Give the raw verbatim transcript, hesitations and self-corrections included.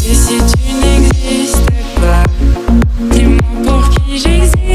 Et si tu n'existais pas, dis-moi pour qui j'existe.